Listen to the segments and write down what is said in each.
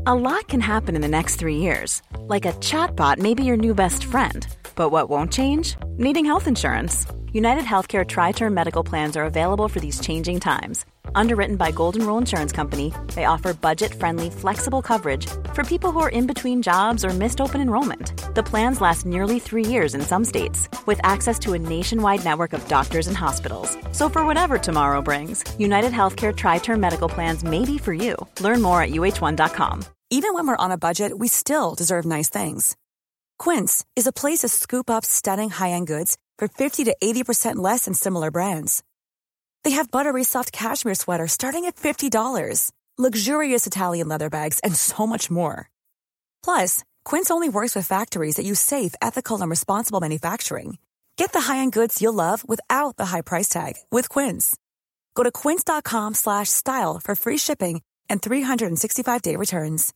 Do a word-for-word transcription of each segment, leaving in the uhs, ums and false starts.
A lot can happen in the next three years. Like a chatbot may be your new best friend. But what won't change? Needing health insurance. United Healthcare Tri-Term Medical Plans are available for these changing times. Underwritten by Golden Rule Insurance Company, they offer budget-friendly, flexible coverage for people who are in between jobs or missed open enrollment. The plans last nearly three years in some states, with access to a nationwide network of doctors and hospitals. So for whatever tomorrow brings, United Healthcare Tri-Term Medical Plans may be for you. Learn more at U H one dot com. Even when we're on a budget, we still deserve nice things. Quince is a place to scoop up stunning high-end goods for fifty to eighty percent less than similar brands. They have buttery soft cashmere sweaters starting at fifty dollars, luxurious Italian leather bags, and so much more. Plus, Quince only works with factories that use safe, ethical, and responsible manufacturing. Get the high-end goods you'll love without the high price tag with Quince. Go to quince.com slash style for free shipping and three sixty-five day returns.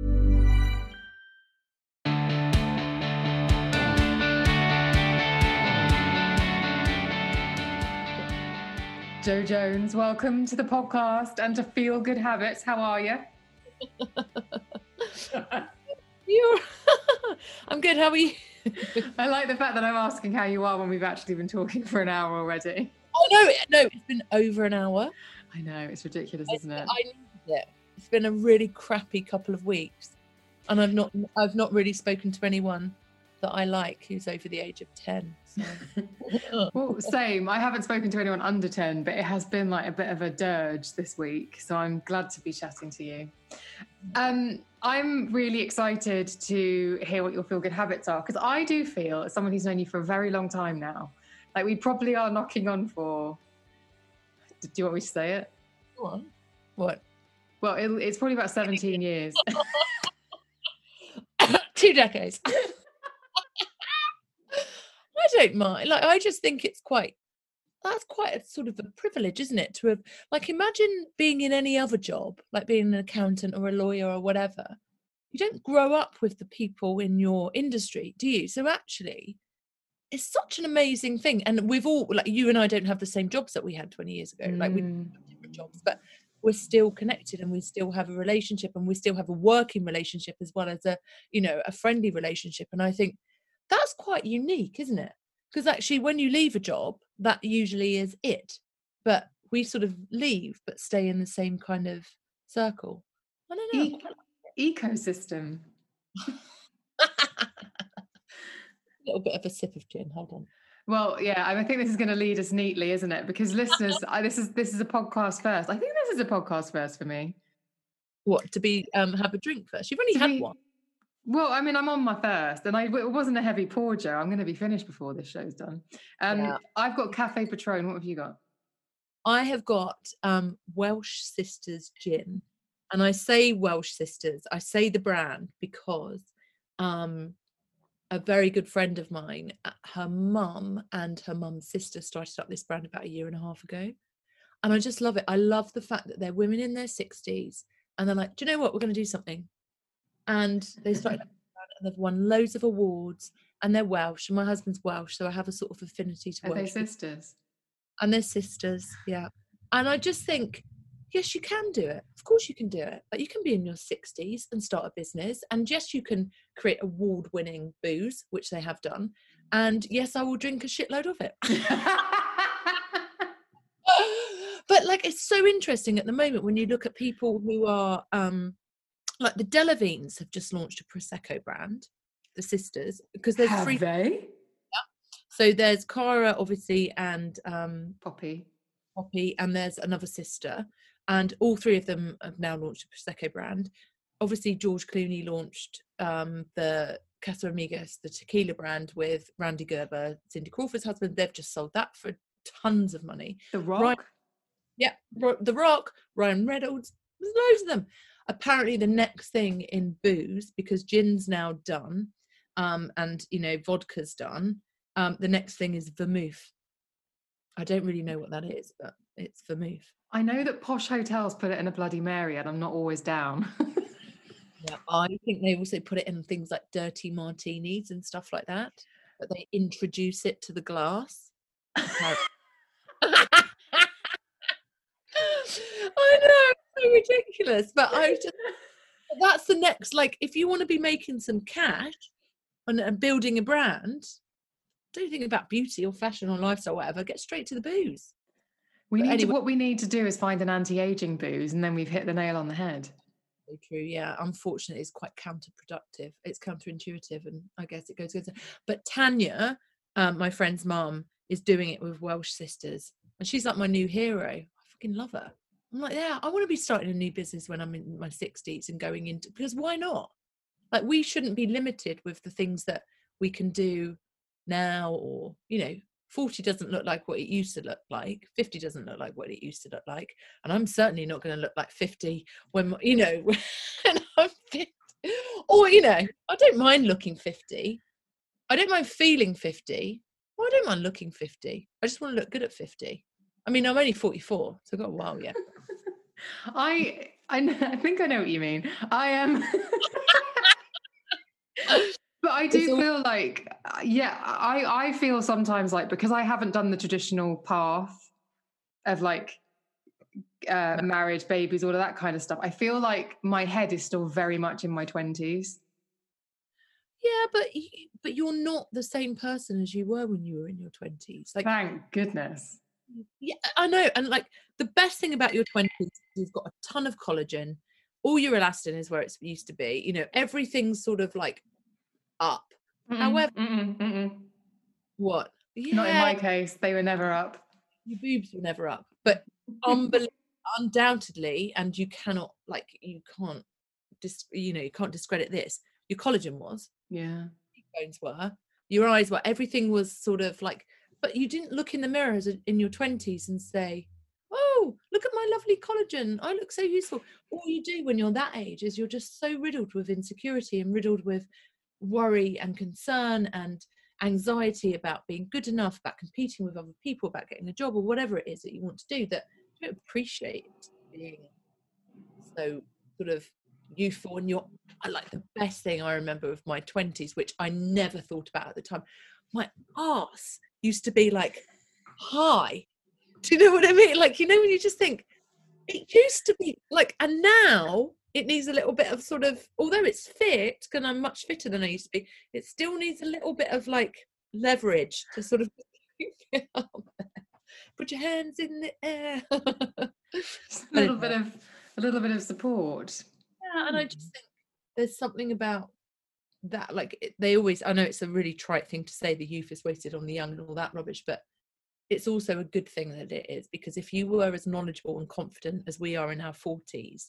Jo Jones, welcome to the podcast and to Feel Good Habits. How are you? You're I'm good. How are you? I like the fact that I'm asking how you are when we've actually been talking for an hour already. Oh no, no, it's been over an hour. I know, it's ridiculous, isn't it? I needed it. It's been a really crappy couple of weeks, and I've not, I've not really spoken to anyone that I like who's over the age of ten. So. Well, same. I haven't spoken to anyone under ten, but it has been like a bit of a dirge this week. So I'm glad to be chatting to you. Um, I'm really excited to hear what your Feel Good Habits are, because I do feel, as someone who's known you for a very long time now, like we probably are knocking on for, do you want me to say it? Go on. What? Well, it, it's probably about seventeen years. Two decades. I don't mind. Like, I just think it's quite, that's quite a sort of a privilege, isn't it? To have, like, imagine being in any other job, like being an accountant or a lawyer or whatever. You don't grow up with the people in your industry, do you? So actually, it's such an amazing thing. And we've all, like, you and I don't have the same jobs that we had twenty years ago. Mm. Like, we have different jobs, but we're still connected and we still have a relationship, and we still have a working relationship as well as a, you know, a friendly relationship. And I think that's quite unique, isn't it? Because actually when you leave a job, that usually is it. But we sort of leave but stay in the same kind of circle. I don't know. E- ecosystem. A little bit of a sip of gin. Hold on. Well, yeah, I think this is going to lead us neatly, isn't it? Because listeners, I, this is this is a podcast first. I think this is a podcast first for me. What, to be um have a drink first? You've only to had be, one. Well, I mean, I'm on my first, and I, it wasn't a heavy pour, Joe. I'm going to be finished before this show's done. Um, yeah. I've got Cafe Patron. What have you got? I have got um, Welsh Sisters gin. And I say Welsh Sisters, I say the brand because um, a very good friend of mine, her mum and her mum's sister started up this brand about a year and a half ago. And I just love it. I love the fact that they're women in their sixties. And they're like, do you know what? We're going to do something. And they started and they've won loads of awards, and they're Welsh, and my husband's Welsh, so I have a sort of affinity to Are Welsh. they sisters? And they're sisters, yeah. And I just think, yes, you can do it. Of course you can do it. Like, you can be in your sixties and start a business, and yes, you can create award-winning booze, which they have done. And yes, I will drink a shitload of it. But like, it's so interesting at the moment when you look at people who are um like the Delavines have just launched a Prosecco brand, the sisters, because there's have three. They? Yeah. So there's Cara, obviously, and um, Poppy. Poppy, and there's another sister, and all three of them have now launched a Prosecco brand. Obviously, George Clooney launched um, the Casamigos, the tequila brand, with Randy Gerber, Cindy Crawford's husband. They've just sold that for tons of money. The Rock. Ryan, yeah, The Rock, Ryan Reynolds, there's loads of them. Apparently the next thing in booze, because gin's now done, um, and, you know, vodka's done, um, the next thing is vermouth. I don't really know what that is, but it's vermouth. I know that posh hotels put it in a Bloody Mary, and I'm not always down. Yeah, I think they also put it in things like dirty martinis and stuff like that, but they introduce it to the glass. I know, it's so ridiculous, but I just That's the next, like, if you want to be making some cash and, and building a brand, don't think about beauty or fashion or lifestyle, whatever. Get straight to the booze. We But need anyway, to, what we need to do is find an anti-aging booze, and then we've hit the nail on the head. so true. Yeah, unfortunately, it's quite counterproductive. It's counterintuitive, and I guess it goes good. But Tanya, um, my friend's mum, is doing it with Welsh Sisters, and she's like my new hero. I fucking love her. I'm like, yeah, I want to be starting a new business when I'm in my sixties and going into, because why not? Like, we shouldn't be limited with the things that we can do now, or, you know, forty doesn't look like what it used to look like. fifty doesn't look like what it used to look like. And I'm certainly not going to look like fifty when, you know, when I'm fifty. Or, you know, I don't mind looking fifty. I don't mind feeling fifty. Well, I don't mind looking fifty. I just want to look good at fifty. I mean, I'm only forty-four, so I've got a while yet. I, I, know, I think I know what you mean. I am... Um... But I do all... feel like, yeah, I, I feel sometimes like, because I haven't done the traditional path of like uh, no. marriage, babies, all of that kind of stuff, I feel like my head is still very much in my twenties. Yeah, but but you're not the same person as you were when you were in your twenties. Like, thank goodness. Yeah, I know. And like, the best thing about your twenties is you've got a ton of collagen. All your elastin is where it's used to be. You know, everything's sort of like up. Mm-mm, However, mm-mm, mm-mm. What? Yeah. Not in my case. They were never up. Your boobs were never up. But unbelievably, undoubtedly, and you cannot, like, you can't, dis- you know, you can't discredit this. Your collagen was. Yeah. Your bones were. Your eyes were. Everything was sort of like, but you didn't look in the mirror as a, in your twenties and say, oh, look at my lovely collagen. I look so useful. All you do when you're that age is you're just so riddled with insecurity and riddled with worry and concern and anxiety about being good enough, about competing with other people, about getting a job or whatever it is that you want to do, that you don't appreciate being so sort of youthful. And you're, I like, the best thing I remember of my twenties, which I never thought about at the time, my arse used to be like high. Do you know what I mean? Like, you know, when you just think, it used to be like, and now it needs a little bit of sort of, although it's fit, because I'm much fitter than I used to be, it still needs a little bit of like leverage to sort of put your hands in the air. Just a little bit of a little bit of support. Yeah, and I just think there's something about that, like, it, they always, I know it's a really trite thing to say, the youth is wasted on the young and all that rubbish, but it's also a good thing that it is, because if you were as knowledgeable and confident as we are in our forties,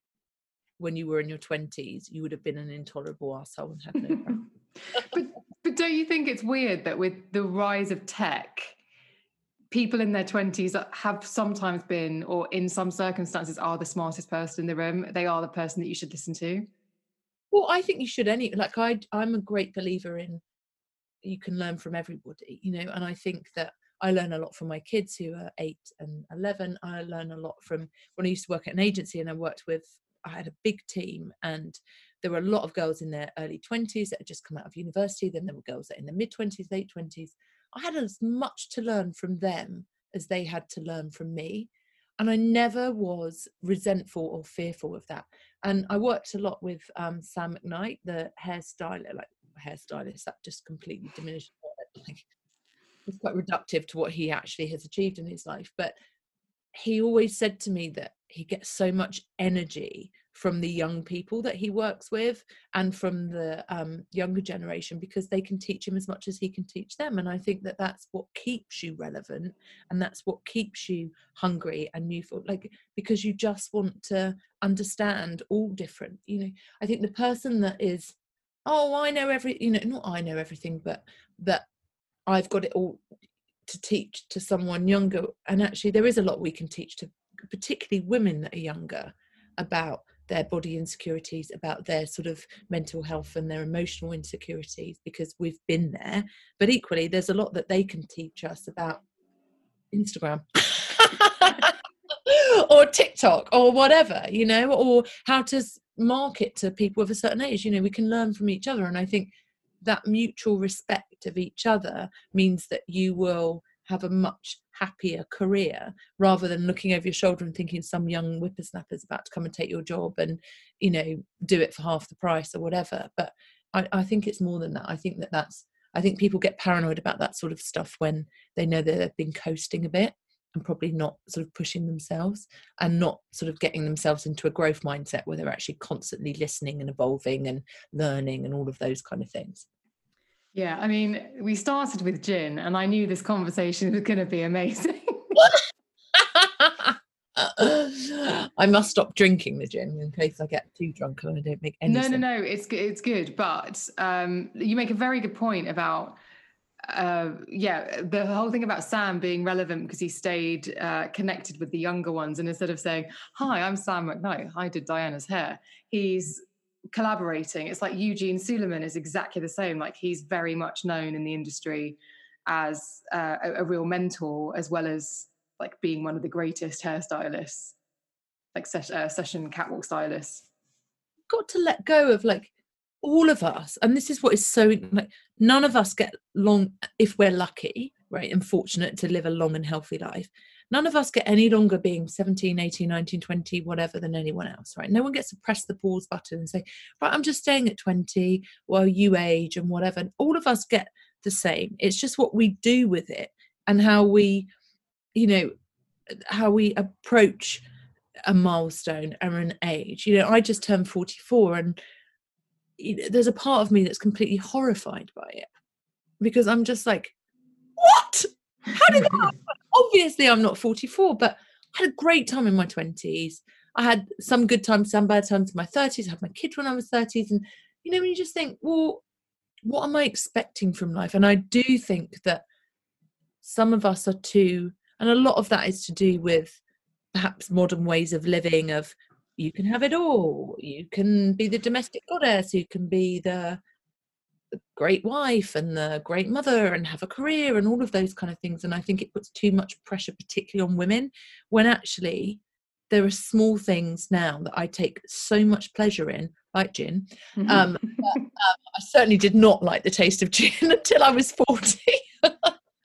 when you were in your twenties, you would have been an intolerable arsehole and had no but, but don't you think it's weird that with the rise of tech, people in their twenties have sometimes been, or in some circumstances are, the smartest person in the room? They are the person that you should listen to. Well, I think you should any, like, I, I'm a great believer in, you can learn from everybody, you know, and I think that I learn a lot from my kids who are eight and eleven. I learn a lot from when I used to work at an agency, and I worked with, I had a big team, and there were a lot of girls in their early twenties that had just come out of university. Then there were girls that in their mid twenties, late twenties. I had as much to learn from them as they had to learn from me. And I never was resentful or fearful of that. And I worked a lot with um, Sam McKnight, the hairstylist, like hairstylist, that just completely diminished. Like, it's quite reductive to what he actually has achieved in his life. But he always said to me that he gets so much energy from the young people that he works with and from the um, younger generation, because they can teach him as much as he can teach them. And I think that that's what keeps you relevant, and that's what keeps you hungry and youthful, like, because you just want to understand all different, you know. I think the person that is, oh, I know every, you know, not I know everything, but that I've got it all to teach to someone younger. And actually there is a lot we can teach to particularly women that are younger about their body insecurities, about their sort of mental health and their emotional insecurities, because we've been there. But equally, there's a lot that they can teach us about Instagram or TikTok or whatever, you know, or how to market to people of a certain age. You know, we can learn from each other. And I think that mutual respect of each other means that you will have a much happier career, rather than looking over your shoulder and thinking some young whippersnapper's about to come and take your job and, you know, do it for half the price or whatever. But I, I think it's more than that. I think that that's, I think people get paranoid about that sort of stuff when they know that they've been coasting a bit and probably not sort of pushing themselves and not sort of getting themselves into a growth mindset where they're actually constantly listening and evolving and learning and all of those kind of things. Yeah, I mean, we started with gin and I knew this conversation was going to be amazing. I must stop drinking the gin in case I get too drunk and I don't make any no, sense. No, no, no, it's, it's good. But um, you make a very good point about Uh, yeah, the whole thing about Sam being relevant because he stayed uh, connected with the younger ones, and instead of saying, "Hi, I'm Sam McKnight, I did Diana's hair," he's collaborating. It's like Eugene Suleiman is exactly the same. Like, he's very much known in the industry as uh, a, a real mentor, as well as like being one of the greatest hairstylists, like ses- uh, session catwalk stylists. Got to let go of like all of us, and this is what is so like, none of us get long, if we're lucky, right, and fortunate to live a long and healthy life, none of us get any longer being seventeen, eighteen, nineteen, twenty, whatever, than anyone else, right? No one gets to press the pause button and say, right, I'm just staying at twenty, well, you age and whatever. And all of us get the same. It's just what we do with it and how we, you know, how we approach a milestone or an age. You know, I just turned forty-four, and there's a part of me that's completely horrified by it, because I'm just like, what? How did that happen? Obviously, I'm not forty-four, but I had a great time in my twenties. I had some good times, some bad times in my thirties. I had my kids when I was thirties. And, you know, when you just think, well, what am I expecting from life? And I do think that some of us are too, and a lot of that is to do with perhaps modern ways of living, of you can have it all. You can be the domestic goddess. You can be the, the great wife and the great mother and have a career and all of those kind of things. And I think it puts too much pressure, particularly on women, when actually there are small things now that I take so much pleasure in, like gin. Mm-hmm. Um, but, um, I certainly did not like the taste of gin until I was forty. But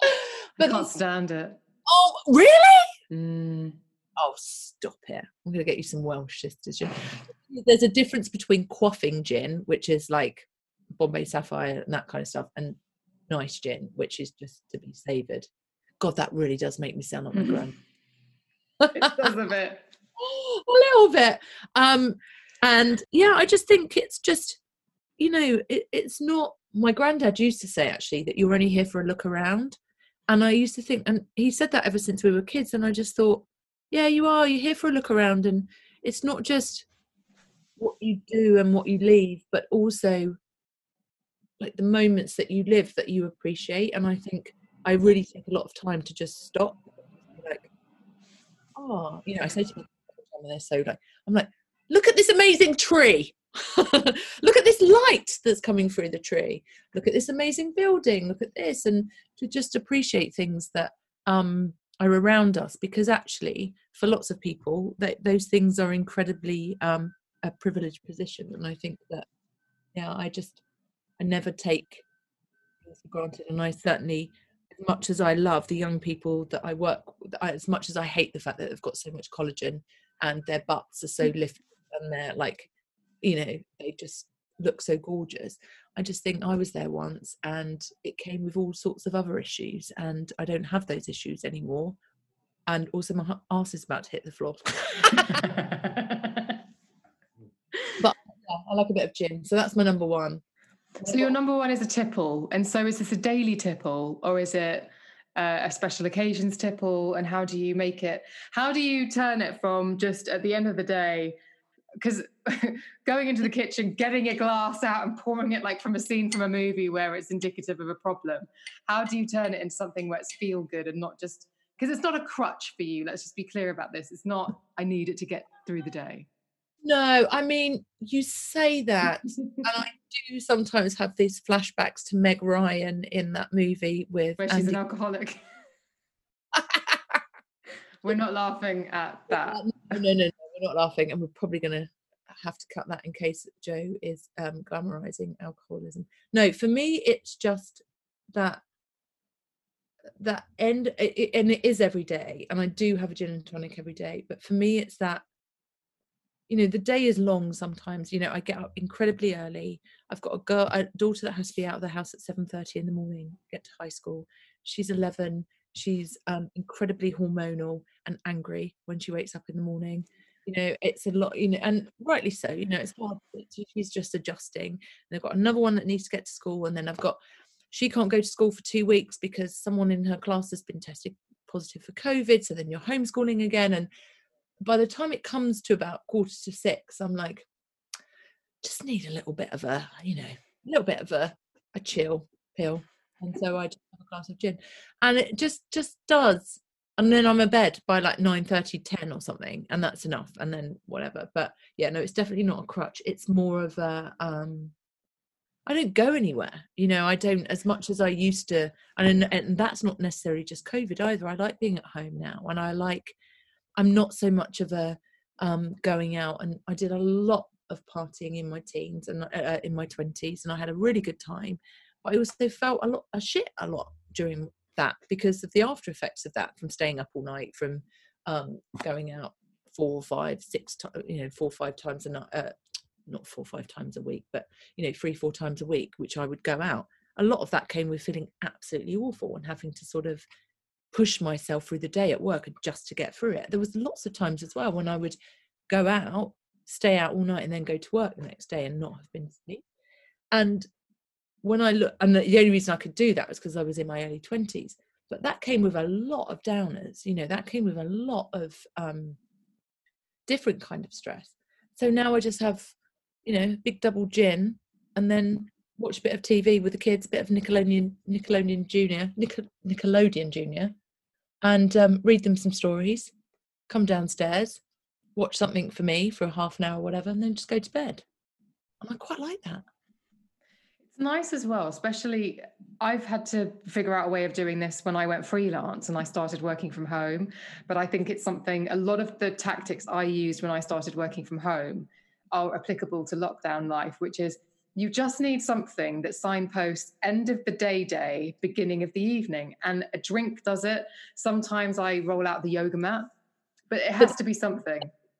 I can't stand it. Oh, really? Mm. Oh, stop it. I'm going to get you some Welsh sisters gin. There's a difference between quaffing gin, which is like Bombay Sapphire and that kind of stuff, and nice gin, which is just to be savoured. God, that really does make me sound like my gran. It does a bit. A little bit. Um, and yeah, I just think it's just, you know, it, it's not, my granddad used to say actually that you're only here for a look around. And I used to think, and he said that ever since we were kids, and I just thought, yeah, you are. You're here for a look around, and it's not just what you do and what you leave, but also like the moments that you live that you appreciate. And I think I really take a lot of time to just stop, like, oh, you know, I say to people when they're so like, I'm like, look at this amazing tree. Look at this light that's coming through the tree. Look at this amazing building. Look at this, and to just appreciate things that um are around us, because actually for lots of people that those things are incredibly um a privileged position. And I think that, yeah, I just I never take things for granted. And I certainly, as much as I love the young people that I work with, as much as I hate the fact that they've got so much collagen and their butts are so lifted and they're like, you know, they just look so gorgeous, I just think I was there once and it came with all sorts of other issues, and I don't have those issues anymore. And also my arse is about to hit the floor. But yeah, I like a bit of gin, so that's my number one. So your number one is a tipple, and so is this a daily tipple, or is it uh, a special occasions tipple? And how do you make it? How do you turn it from just at the end of the day, because going into the kitchen, getting a glass out and pouring it like from a scene from a movie where it's indicative of a problem, how do you turn it into something where it's feel good and not just, because it's not a crutch for you, let's just be clear about this, it's not I need it to get through the day. No, I mean, you say that, and I do sometimes have these flashbacks to Meg Ryan in that movie with where she's Andy. An alcoholic. We're not laughing at that. No, no, no, no, we're not laughing, and we're probably going to have to cut that in case Joe is um, glamorizing alcoholism. No, for me, it's just that that end, it, and it is every day, and I do have a gin and tonic every day, but for me it's that, you know, the day is long sometimes. You know, I get up incredibly early. I've got a girl, a daughter that has to be out of the house at seven thirty in the morning, get to high school. She's eleven. She's um, incredibly hormonal and angry when she wakes up in the morning. You know, it's a lot, you know, and rightly so. You know, it's hard. She's just adjusting. And I've got another one that needs to get to school. And then I've got, she can't go to school for two weeks because someone in her class has been tested positive for COVID. So then you're homeschooling again. And by the time it comes to about quarter to six, I'm like, just need a little bit of a, you know, a little bit of a, a chill pill. And so I just have a glass of gin, and it just just does. And then I'm in bed by like nine thirty, ten or something, and that's enough. And then whatever. But yeah, no, it's definitely not a crutch. It's more of a, um, I don't go anywhere. You know, I don't as much as I used to. And, and that's not necessarily just COVID either. I like being at home now, and I like, I'm not so much of a um, going out, and I did a lot of partying in my teens and uh, in my twenties, and I had a really good time. But I also felt a lot, a shit a lot during that because of the after effects of that, from staying up all night, from um, going out four, five, six, you know, four, five times a night, uh, not four, five times a week, but you know, three, four times a week, which I would go out. A lot of that came with feeling absolutely awful and having to sort of push myself through the day at work just to get through it. There was lots of times as well when I would go out, stay out all night, and then go to work the next day and not have been asleep. And when I look, and the only reason I could do that was because I was in my early twenties, but that came with a lot of downers, you know, that came with a lot of um, different kind of stress. So now I just have, you know, big double gin, and then watch a bit of T V with the kids, a bit of Nickelodeon, Nickelodeon Junior, Nickel, Nickelodeon Junior, and um, read them some stories, come downstairs, watch something for me for a half an hour or whatever, and then just go to bed. And I quite like that. It's nice as well, especially I've had to figure out a way of doing this when I went freelance and I started working from home. But I think it's something, a lot of the tactics I used when I started working from home are applicable to lockdown life, which is you just need something that signposts end of the day day, beginning of the evening. And a drink does it. Sometimes I roll out the yoga mat, but it has to be something.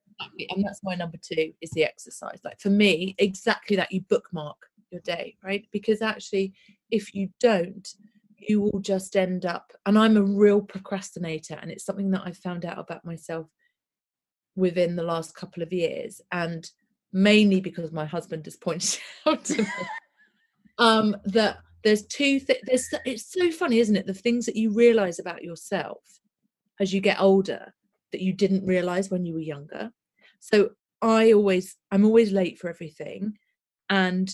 And that's my number two, is the exercise. Like for me, exactly that, you bookmark your day, right? Because actually, if you don't, you will just end up, and I'm a real procrastinator, and it's something that I've found out about myself within the last couple of years, and mainly because my husband has pointed out to me um that there's two th- there's it's so funny, isn't it, the things that you realize about yourself as you get older that you didn't realize when you were younger. So I always I'm always late for everything, and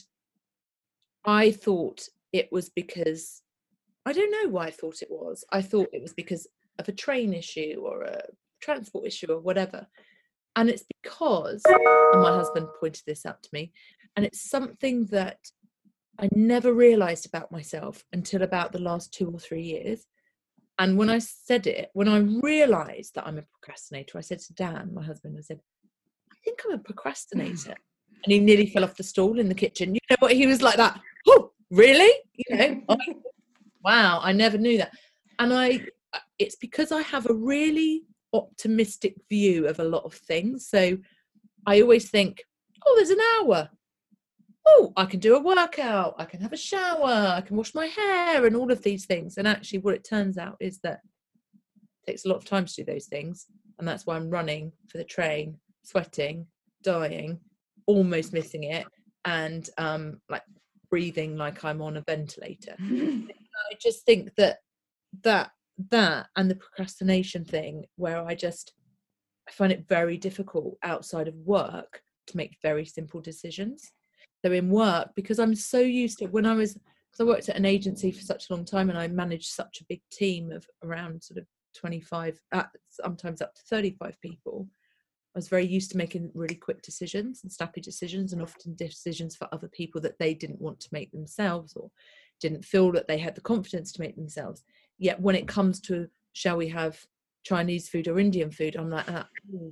I thought it was because, I don't know why I thought it was. I thought it was because of a train issue or a transport issue or whatever. And it's because, and my husband pointed this out to me, and it's something that I never realized about myself until about the last two or three years. And when I said it, when I realized that I'm a procrastinator, I said to Dan, my husband, I said, I think I'm a procrastinator. And he nearly fell off the stool in the kitchen. You know what? He was like that. Oh, really? You know, I, wow, I never knew that. And I, it's because I have a really optimistic view of a lot of things. So I always think, oh, there's an hour. Oh, I can do a workout. I can have a shower. I can wash my hair and all of these things. And actually what it turns out is that it takes a lot of time to do those things. And that's why I'm running for the train, sweating, dying, almost missing it, and um like breathing like I'm on a ventilator. I just think that that that and the procrastination thing, where I just I find it very difficult outside of work to make very simple decisions. So in work, because I'm so used to, when I was because I worked at an agency for such a long time, and I managed such a big team of around sort of twenty-five, uh, sometimes up to thirty-five people, I was very used to making really quick decisions and snappy decisions, and often decisions for other people that they didn't want to make themselves or didn't feel that they had the confidence to make themselves. Yet when it comes to, shall we have Chinese food or Indian food, I'm like, ah, ooh,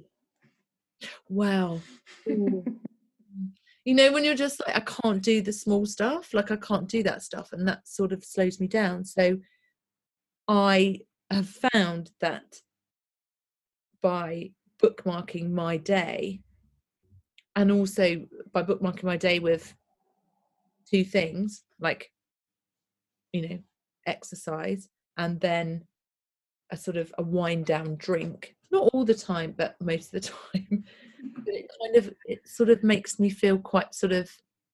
wow. Ooh. You know, when you're just like, I can't do the small stuff, like I can't do that stuff, and that sort of slows me down. So I have found that by bookmarking my day, and also by bookmarking my day with two things, like, you know, exercise and then a sort of a wind down drink, not all the time, but most of the time, but it kind of, it sort of makes me feel quite sort of,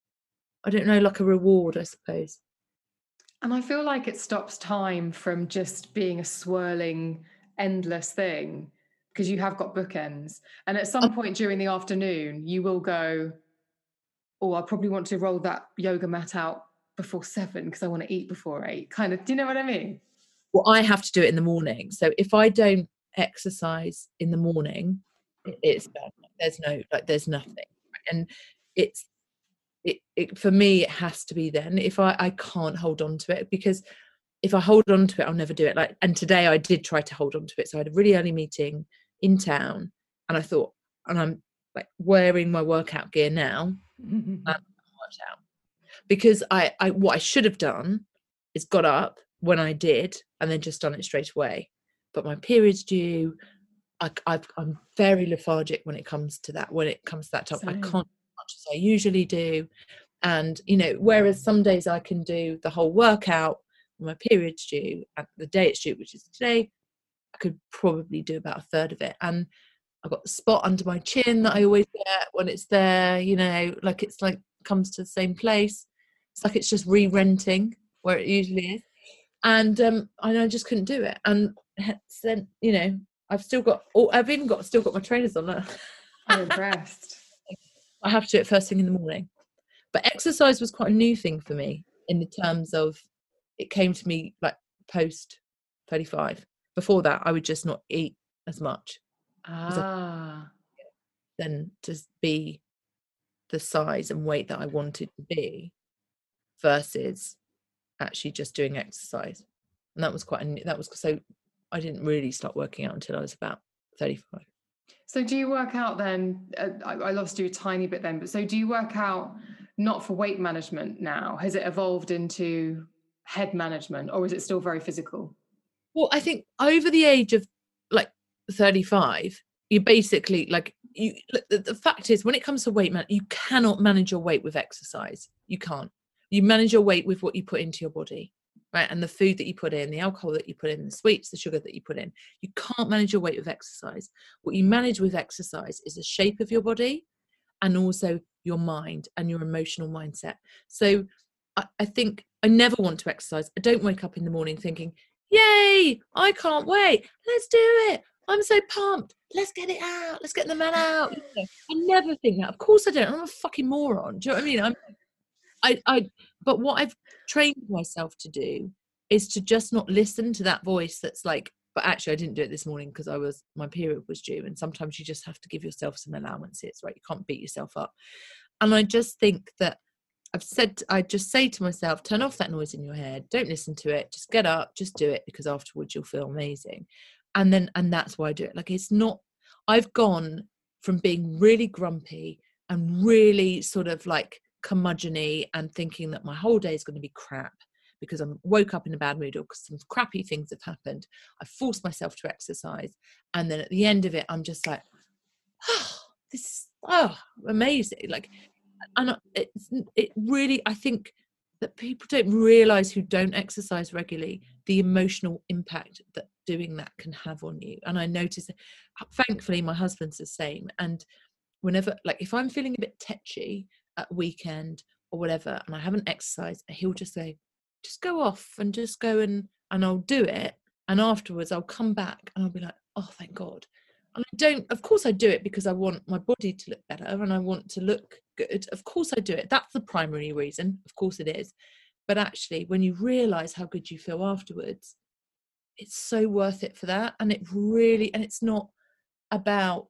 I don't know, like a reward, I suppose. And I feel like it stops time from just being a swirling, endless thing, because you have got bookends. And at some point during the afternoon, you will go, oh, I probably want to roll that yoga mat out before seven because I want to eat before eight. Kind of, do you know what I mean? Well, I have to do it in the morning. So if I don't exercise in the morning, it's done. There's no, like, there's nothing. And it's, it, it for me, it has to be then. If I, I can't hold on to it, because if I hold on to it, I'll never do it. Like, and today I did try to hold on to it. So I had a really early meeting in town, and I thought, and I'm like wearing my workout gear now, and I worked out. Because I, I, what I should have done is got up when I did and then just done it straight away. But my period's due. I, I've, I'm very lethargic when it comes to that. When it comes to that time, Same. I can't do as much as I usually do. And, you know, whereas some days I can do the whole workout when my period's due, and the day it's due, which is today, I could probably do about a third of it. And I've got the spot under my chin that I always get when it's there, you know, like it's like comes to the same place. It's like it's just re-renting where it usually is. And um, and I just couldn't do it. And then, you know, I've still got, oh, I've even got, still got my trainers on. I'm impressed. I have to do it first thing in the morning. But exercise was quite a new thing for me in the terms of, it came to me like post thirty-five. Before that, I would just not eat as much. Ah. Than to be the size and weight that I wanted to be, versus actually just doing exercise. And that was quite a, that was so I didn't really start working out until I was about thirty-five. So do you work out then, uh, I, I lost you a tiny bit then, but so do you work out not for weight management now? Has it evolved into head management, or is it still very physical? Well, I think over the age of like thirty-five, you basically like you the, the fact is, when it comes to weight man, you cannot manage your weight with exercise. You can't. You manage your weight with what you put into your body, right? And the food that you put in, the alcohol that you put in, the sweets, the sugar that you put in. You can't manage your weight with exercise. What you manage with exercise is the shape of your body and also your mind and your emotional mindset. So I, I think I never want to exercise. I don't wake up in the morning thinking, yay, I can't wait. Let's do it. I'm so pumped. Let's get it out. Let's get the man out. You know, I never think that. Of course I don't. I'm a fucking moron. Do you know what I mean? I'm, I, I, but what I've trained myself to do is to just not listen to that voice that's like, but actually I didn't do it this morning because I was, my period was due. And sometimes you just have to give yourself some allowances, right? You can't beat yourself up. And I just think that I've said, I just say to myself, turn off that noise in your head. Don't listen to it. Just get up, just do it, because afterwards you'll feel amazing. And then, and that's why I do it. Like, it's not, I've gone from being really grumpy and really sort of like curmudgeon-y and thinking that my whole day is going to be crap because I woke up in a bad mood or because some crappy things have happened. I forced myself to exercise. And then at the end of it, I'm just like, oh, this is, oh, amazing. Like, and it's, it really, I think that people don't realize, who don't exercise regularly, the emotional impact that doing that can have on you. And I notice, thankfully, my husband's the same. And whenever, like, if I'm feeling a bit tetchy at weekend or whatever, and I haven't exercised, he'll just say, just go off and just go and, and I'll do it. And afterwards I'll come back and I'll be like, oh, thank God. And I don't, of course I do it because I want my body to look better and I want to look good. Of course I do it. That's the primary reason. Of course it is. But actually, when you realize how good you feel afterwards, it's so worth it for that. And it really, and it's not about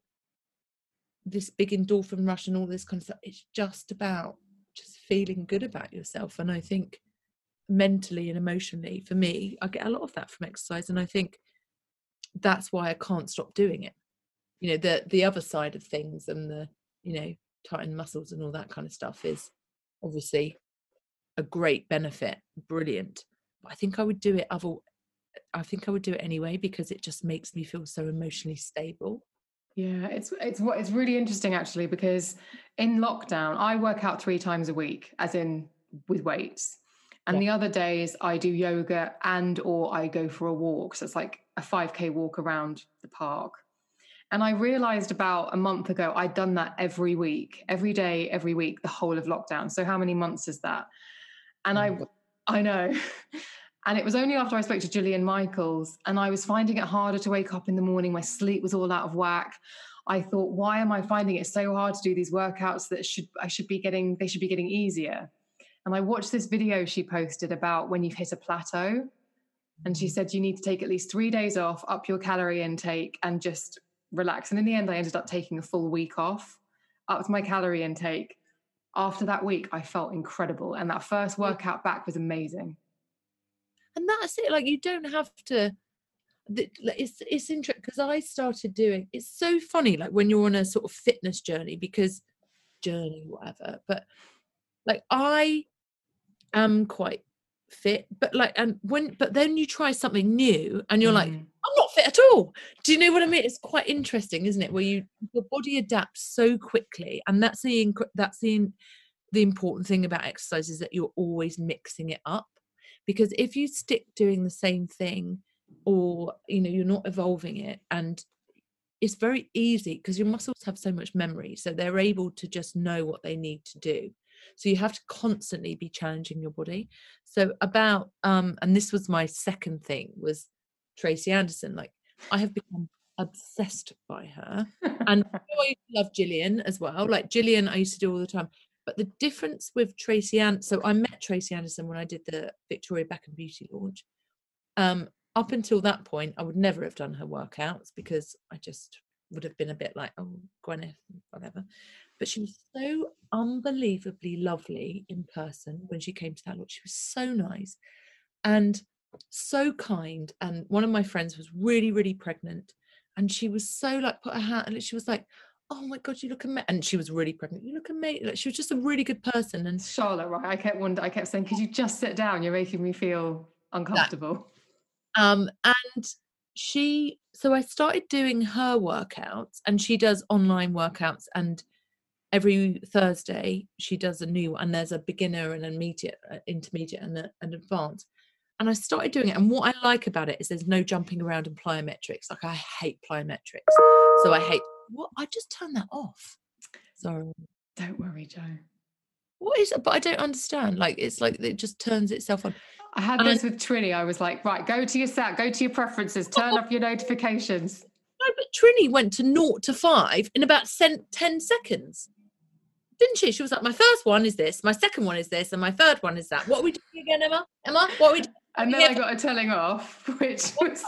this big endorphin rush and all this kind of stuff. It's just about just feeling good about yourself. And I think mentally and emotionally, for me, I get a lot of that from exercise. And I think that's why I can't stop doing it. You know, the the other side of things and the, you know, tighten muscles and all that kind of stuff is obviously a great benefit, brilliant. But I think I would do it other I think I would do it anyway because it just makes me feel so emotionally stable. Yeah, it's it's what it's really interesting actually, because in lockdown I work out three times a week, as in with weights. And Yeah. the other days I do yoga and or I go for a walk. So it's like a five K walk around the park. And I realized about a month ago I'd done that every week, every day, every week, the whole of lockdown. So how many months is that? And I I know. And it was only after I spoke to Gillian Michaels and I was finding it harder to wake up in the morning. My sleep was all out of whack. I thought, why am I finding it so hard to do these workouts that should I should be getting, they should be getting easier. And I watched this video she posted about when you've hit a plateau. And she said, you need to take at least three days off, up your calorie intake and just relax. And in the end, I ended up taking a full week off, upped my calorie intake. After that week, I felt incredible. And that first workout back was amazing. And that's it. Like, you don't have to, it's, it's interesting because I started doing, it's so funny, like when you're on a sort of fitness journey, because journey, whatever, but like I am quite fit, but like, and when, but then you try something new and you're mm. like, I'm not fit at all. Do you know what I mean? It's quite interesting, isn't it? Where you, your body adapts so quickly. And that's the, that's the, the important thing about exercise is that you're always mixing it up. Because if you stick doing the same thing or, you know, you're not evolving it, and it's very easy because your muscles have so much memory. So they're able to just know what they need to do. So you have to constantly be challenging your body. So about, um, and this was my second thing, was Tracy Anderson. Like, I have become obsessed by her. And I love Gillian as well. Like Gillian, I used to do all the time. But the difference with Tracy Anderson, so I met Tracy Anderson when I did the Victoria Beckham Beauty launch. Um, up until that point, I would never have done her workouts because I just would have been a bit like, oh, Gwyneth, whatever. But she was so unbelievably lovely in person when she came to that launch. She was so nice and so kind. And one of my friends was really, really pregnant. And she was so like, put her hand, and she was like, oh my God, you look amazing. And she was really pregnant. You look amazing. Like, she was just a really good person. And Charlotte, right? I kept wondering, I kept saying, could you just sit down? You're making me feel uncomfortable. That, um, and she, so I started doing her workouts, and she does online workouts, and every Thursday she does a new one, and there's a beginner and an immediate, uh, intermediate and a, an advanced. And I started doing it. And what I like about it is there's no jumping around in plyometrics. Like, I hate plyometrics. So I hate, what? I just turned that off. Sorry. Don't worry, Jo. What is it? But I don't understand. Like, it's like it just turns itself on. I had and this I, with Trini. I was like, right, go to your set, go to your preferences, turn off your notifications. No, but Trini went to naught to five in about ten seconds. Didn't she? She was like, my first one is this, my second one is this, and my third one is that. What are we doing again, Emma? Emma, what are we doing? And then yeah. I got a telling off, which was...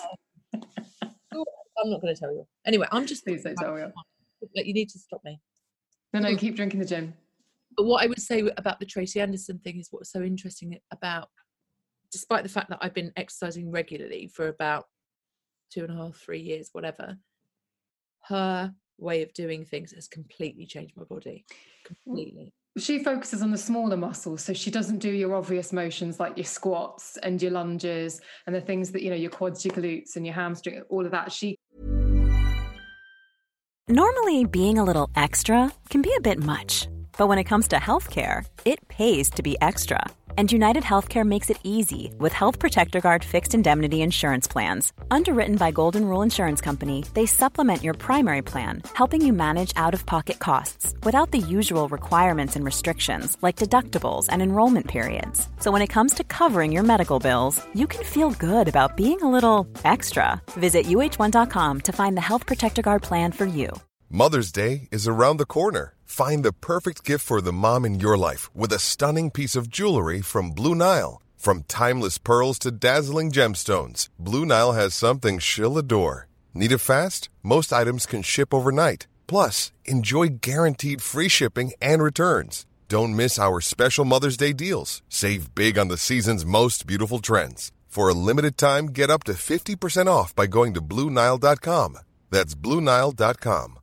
I'm not going to tell you. Anyway, I'm just... Please don't tell me. Like, you need to stop me. No, no, keep drinking the gin. But what I would say about the Tracy Anderson thing is what's so interesting about, despite the fact that I've been exercising regularly for about two and a half, three years, whatever, her way of doing things has completely changed my body. Completely. She focuses on the smaller muscles, so she doesn't do your obvious motions like your squats and your lunges and the things that, you know, your quads, your glutes and your hamstring, all of that. She Normally, being a little extra can be a bit much, but when it comes to healthcare, it pays to be extra. And United Healthcare makes it easy with Health Protector Guard fixed indemnity insurance plans. Underwritten by Golden Rule Insurance Company, they supplement your primary plan, helping you manage out-of-pocket costs without the usual requirements and restrictions like deductibles and enrollment periods. So when it comes to covering your medical bills, you can feel good about being a little extra. Visit U H one dot com to find the Health Protector Guard plan for you. Mother's Day is around the corner. Find the perfect gift for the mom in your life with a stunning piece of jewelry from Blue Nile. From timeless pearls to dazzling gemstones, Blue Nile has something she'll adore. Need it fast? Most items can ship overnight. Plus, enjoy guaranteed free shipping and returns. Don't miss our special Mother's Day deals. Save big on the season's most beautiful trends. For a limited time, get up to fifty percent off by going to Blue Nile dot com. That's Blue Nile dot com.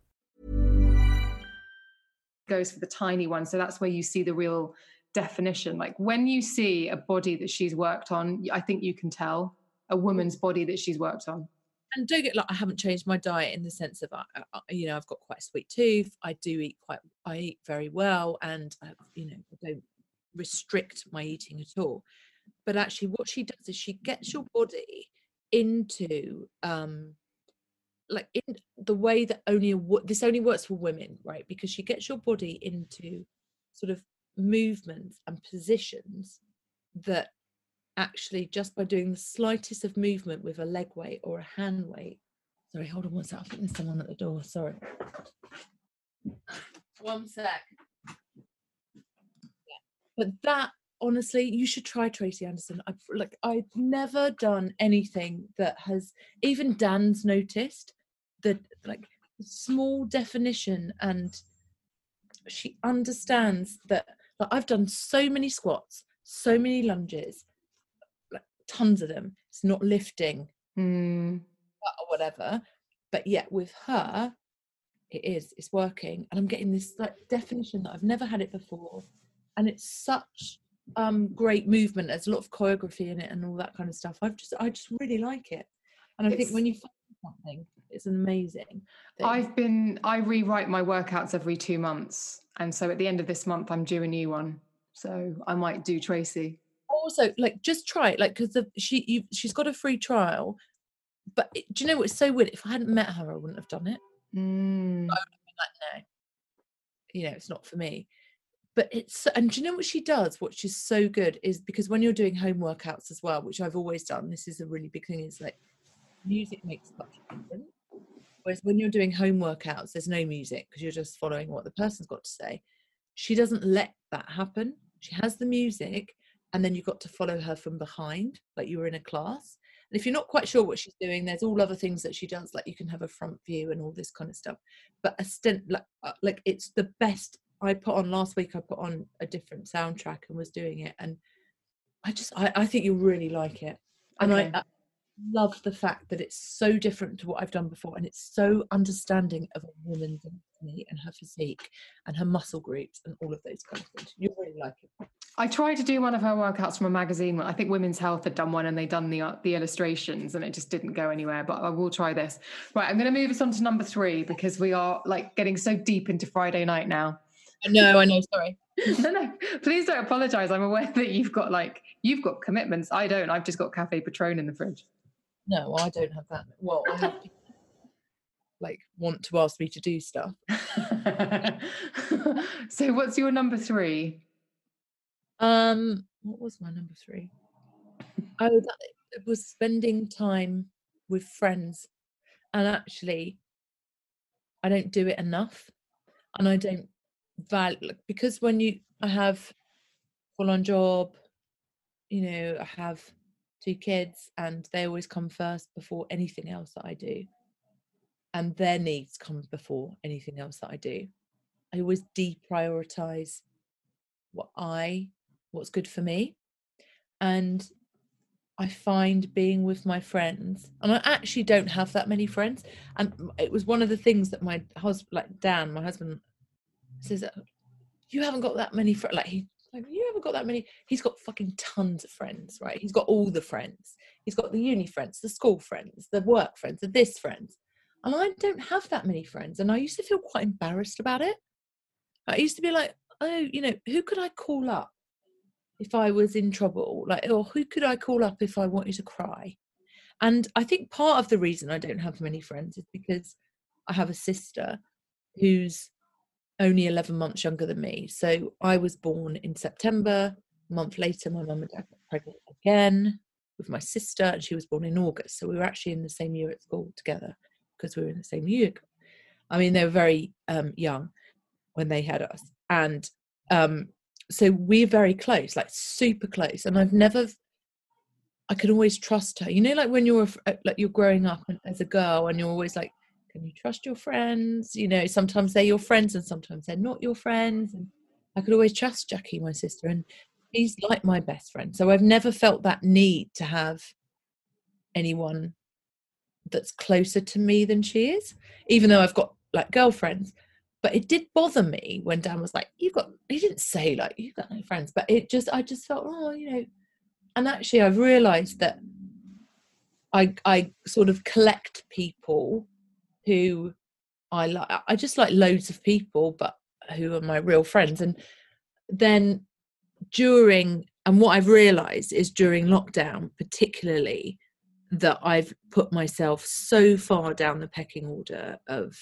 Goes for the tiny one, so that's where you see the real definition. Like when you see a body that she's worked on, I think you can tell. a woman's body that she's worked on. And don't get like, I haven't changed my diet in the sense of, uh, uh, you know, I've got quite a sweet tooth. I do eat quite, I eat very well, and I, you know, I don't restrict my eating at all. But actually, what she does is she gets your body into, um, like in the way that only a, this only works for women, right? Because she gets your body into sort of movements and positions that actually, just by doing the slightest of movement with a leg weight or a hand weight. Sorry, hold on one sec. I think there's someone at the door. Sorry. One sec. Yeah. But that, honestly, you should try Tracy Anderson. I've like I've never done anything that has, even Dan's noticed that, like, small definition, and she understands that. Like, I've done so many squats, so many lunges, tons of them. It's not lifting mm. or whatever, but yet with her it is, it's working, and I'm getting this like definition that I've never had it before, and it's such um great movement. There's a lot of choreography in it and all that kind of stuff. I've just I just really like it, and I it's, think when you find something, it's an amazing thing. I've been I rewrite my workouts every two months, and so at the end of this month I'm due a new one, so I might do Tracy. Also, like, just try it, like, because she you, she's got a free trial, but it, do you know what's so weird? If I hadn't met her, I wouldn't have done it. mm. I would have been like, no, you know, it's not for me. But it's, and do you know what she does, what she's so good is, because when you're doing home workouts as well, which I've always done, this is a really big thing, is like music makes such a difference. Whereas when you're doing home workouts, there's no music because you're just following what the person's got to say. She doesn't let that happen. She has the music, and then you've got to follow her from behind, like you were in a class. And if you're not quite sure what she's doing, there's all other things that she does, like you can have a front view and all this kind of stuff. But a stint, like, like it's the best. I put on last week, I put on a different soundtrack and was doing it. And I just, I, I think you'll really like it. And okay. I, I love the fact that it's so different to what I've done before. And it's so understanding of a woman's anatomy and her physique and her muscle groups and all of those kind of things. You'll really like it. I tried to do one of her workouts from a magazine. I think Women's Health had done one, and they'd done the the illustrations, and it just didn't go anywhere. But I will try this. Right, I'm going to move us on to number three, because we are like getting so deep into Friday night now. No, I know. Sorry. no, no. Please don't apologise. I'm aware that you've got like you've got commitments. I don't. I've just got Cafe Patron in the fridge. No, I don't have that. Well, I have people, like, want to ask me to do stuff. So, what's your number three? Um, what was my number three? Oh, that, it was spending time with friends, and actually, I don't do it enough, and I don't value, because when you, I have full-on job, you know, I have two kids, and they always come first before anything else that I do, and their needs come before anything else that I do. I always deprioritize what I what's good for me. And I find being with my friends, and I actually don't have that many friends, and it was one of the things that my husband, like Dan, my husband, says, you haven't got that many friends. Like, he like you haven't got that many. He's got fucking tons of friends, right? He's got all the friends. He's got the uni friends, the school friends, the work friends, the this friends, and I don't have that many friends. And I used to feel quite embarrassed about it. I used to be like, oh, you know, who could I call up if I was in trouble? Like, or who could I call up if I wanted to cry? And I think part of the reason I don't have many friends is because I have a sister who's only eleven months younger than me. So I was born in September. A month later, my mum and dad got pregnant again with my sister, and she was born in August. So we were actually in the same year at school together because we were in the same year. I mean, they were very um, young when they had us. And um, so we're very close, like super close. And I've never, I could always trust her. You know, like when you're like you're growing up as a girl, and you're always like, can you trust your friends? You know, sometimes they're your friends and sometimes they're not your friends. And I could always trust Jackie, my sister, and she's like my best friend. So I've never felt that need to have anyone that's closer to me than she is, even though I've got like girlfriends. But it did bother me when Dan was like, you've got, he didn't say like, you've got no friends, but it just, I just felt, oh, you know, and actually I've realised that I I sort of collect people who I like. I just like loads of people, but who are my real friends. And then during, and what I've realised is during lockdown, particularly, that I've put myself so far down the pecking order of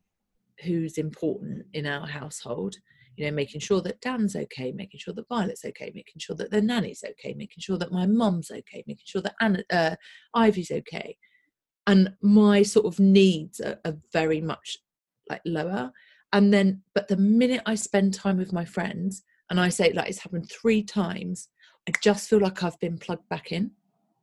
who's important in our household. You know, making sure that Dan's okay, making sure that Violet's okay, making sure that the nanny's okay, making sure that my mum's okay, making sure that Anna, uh, Ivy's okay. And my sort of needs are, are very much like lower. And then, but the minute I spend time with my friends, and I say, like, it's happened three times, I just feel like I've been plugged back in.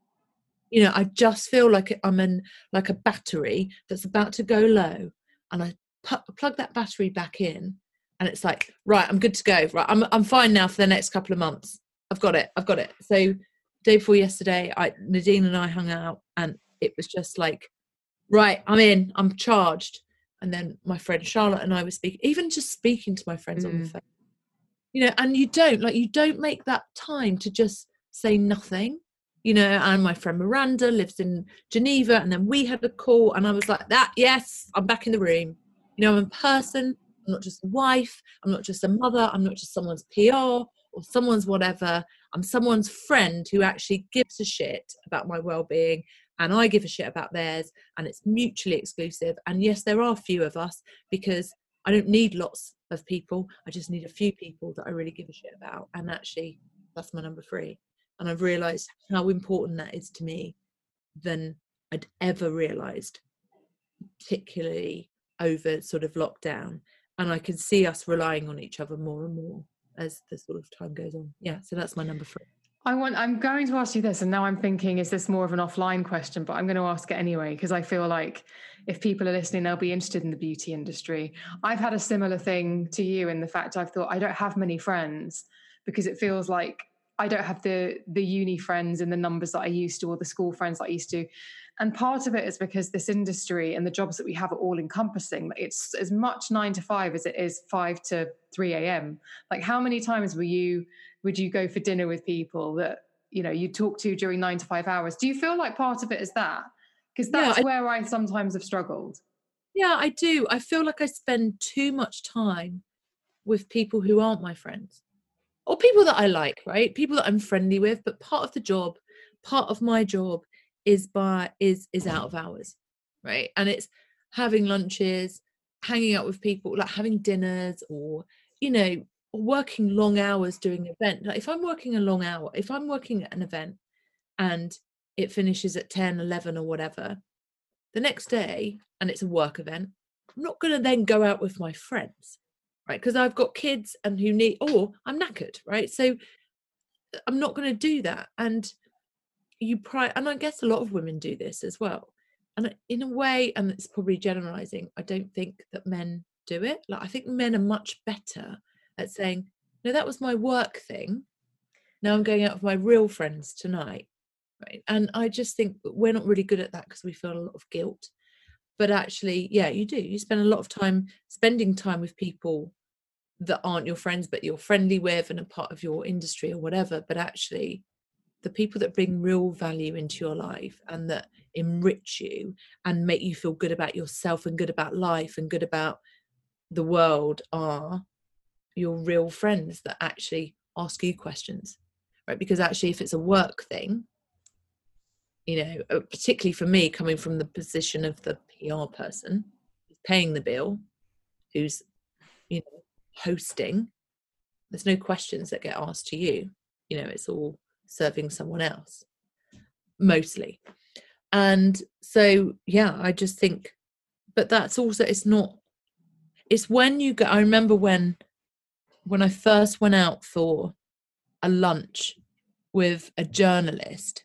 You know, I just feel like I'm in like a battery that's about to go low, and I pu- plug that battery back in, and it's like, right, I'm good to go. Right, I'm I'm fine now for the next couple of months. I've got it. I've got it. So, day before yesterday, I Nadine and I hung out, and it was just like, right, I'm in. I'm charged. And then my friend Charlotte and I were speaking, even just speaking to my friends mm. on the phone. You know, and you don't like you don't make that time to just say nothing. You know, and my friend Miranda lives in Geneva, and then we had a call, and I was like, that, yes, I'm back in the room. You know, I'm a person. I'm not just a wife. I'm not just a mother. I'm not just someone's P R or someone's whatever. I'm someone's friend who actually gives a shit about my well-being, and I give a shit about theirs, and it's mutually exclusive. And yes, there are few of us, because I don't need lots of people. I just need a few people that I really give a shit about. And actually, that's my number three. And I've realised how important that is to me than I'd ever realised, particularly over sort of lockdown. And I can see us relying on each other more and more as the sort of time goes on. Yeah, so that's my number three. I want, I'm going to ask you this, and now I'm thinking, is this more of an offline question? But I'm going to ask it anyway, because I feel like if people are listening, they'll be interested in the beauty industry. I've had a similar thing to you in the fact I've thought I don't have many friends, because it feels like I don't have the the uni friends in the numbers that I used to, or the school friends that I used to. And part of it is because this industry and the jobs that we have are all encompassing. It's as much nine to five as it is five to three a.m. Like, how many times were you, would you go for dinner with people that, you know, you talk to during nine to five hours? Do you feel like part of it is that? Because that's yeah, I, where I sometimes have struggled. Yeah, I do. I feel like I spend too much time with people who aren't my friends. Or people that I like, right? People that I'm friendly with, but part of the job, part of my job is by is is out of hours, right? And it's having lunches, hanging out with people, like having dinners, or, you know, working long hours doing an event. Like if I'm working a long hour, if I'm working at an event and it finishes at ten, eleven or whatever, the next day, and it's a work event, I'm not going to then go out with my friends. Right, because I've got kids and who need, or I'm knackered, right? So I'm not going to do that. And you pri- and I guess a lot of women do this as well. And in a way, and it's probably generalizing, I don't think that men do it. Like, I think men are much better at saying, no, that was my work thing. Now I'm going out with my real friends tonight, right? And I just think we're not really good at that because we feel a lot of guilt. But actually, yeah, you do. You spend a lot of time spending time with people that aren't your friends, but you're friendly with and a part of your industry or whatever. But actually, the people that bring real value into your life and that enrich you and make you feel good about yourself and good about life and good about the world are your real friends that actually ask you questions, right? Because actually, if it's a work thing, you know, particularly for me, coming from the position of the P R person, paying the bill, who's, you know, hosting, there's no questions that get asked to you. You know, it's all serving someone else, mostly. And so, yeah, I just think, but that's also, it's not, it's when you go, I remember when, when I first went out for a lunch with a journalist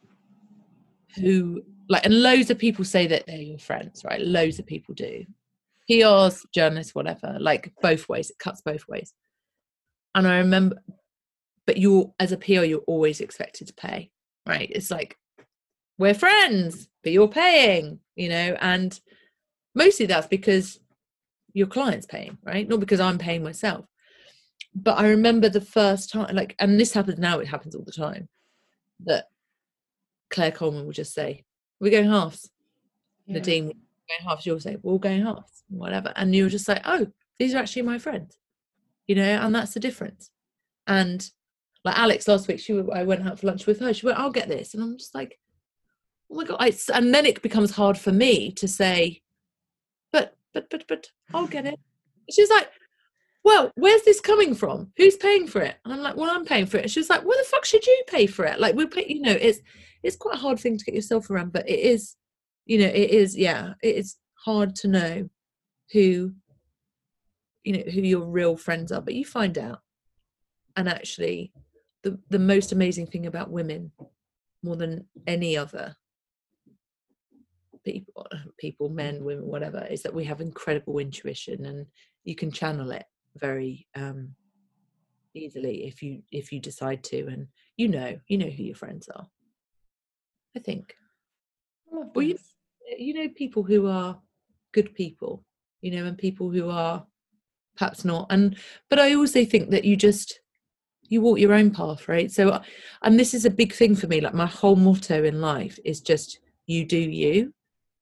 who, like, and loads of people say that they're your friends, right? Loads of people do. P Rs, journalists, whatever, like both ways, it cuts both ways. And I remember, but you're, as a P R, you're always expected to pay, right? It's like, we're friends, but you're paying, you know, and mostly that's because your client's paying, right? Not because I'm paying myself. But I remember the first time, like, and this happens now, it happens all the time, that Claire Coleman will just say, we're going halves. Yeah. Nadine, we're going halves. You'll say, we're all going halves, whatever. And you're just like, oh, these are actually my friends, you know, and that's the difference. And like Alex last week, she I went out for lunch with her. She went, I'll get this. And I'm just like, oh my God. I, and then it becomes hard for me to say, but, but, but, but, I'll get it. She's like, well, where's this coming from? Who's paying for it? And I'm like, well, I'm paying for it. And she was like, where the fuck should you pay for it? Like, we're pay, you know, it's, it's quite a hard thing to get yourself around, but it is, you know, it is, yeah, it is hard to know who, you know, who your real friends are, but you find out. And actually, the, the most amazing thing about women, more than any other people, people, men, women, whatever, is that we have incredible intuition, and you can channel it very um, easily if you if you decide to, and you know, you know who your friends are. I think. Well, you, you know people who are good people, you know, and people who are perhaps not. And but I also think that you just you walk your own path, right? So, and this is a big thing for me. Like, my whole motto in life is just you do you.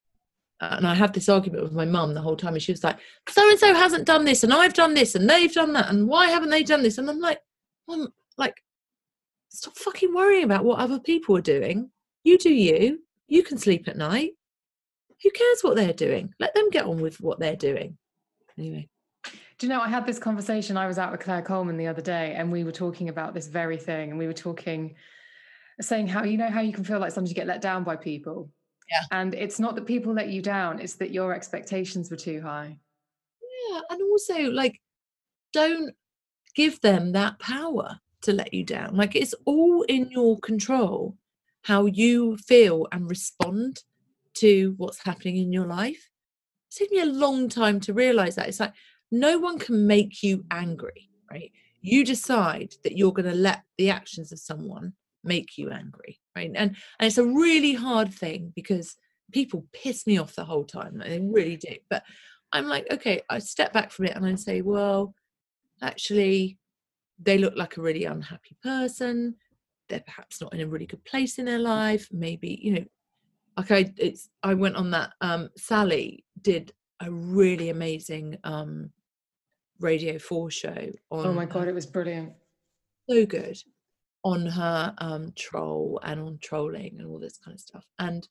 And I had this argument with my mum the whole time, and she was like, so and so hasn't done this, and I've done this, and they've done that, and why haven't they done this? And I'm like, Mum, like, stop fucking worrying about what other people are doing. You do you. You can sleep at night. Who cares what they're doing? Let them get on with what they're doing. Anyway. Do you know, I had this conversation, I was out with Claire Coleman the other day, and we were talking about this very thing, and we were talking, saying how, you know, how you can feel like sometimes you get let down by people. Yeah. And it's not that people let you down, it's that your expectations were too high. Yeah, and also, like, don't give them that power to let you down. Like, it's all in your control how you feel and respond to what's happening in your life. It took me a long time to realize that. It's like, no one can make you angry, right? You decide that you're going to let the actions of someone make you angry, right? And and it's a really hard thing, because people piss me off the whole time. Like, they really do. But I'm like, okay, I step back from it and I say, well, actually, they look like a really unhappy person. They're perhaps not in a really good place in their life. Maybe, you know, okay, it's I went on that um Sally did a really amazing um Radio four show on, oh my God, it was brilliant. So good, on her um troll and on trolling and all this kind of stuff. And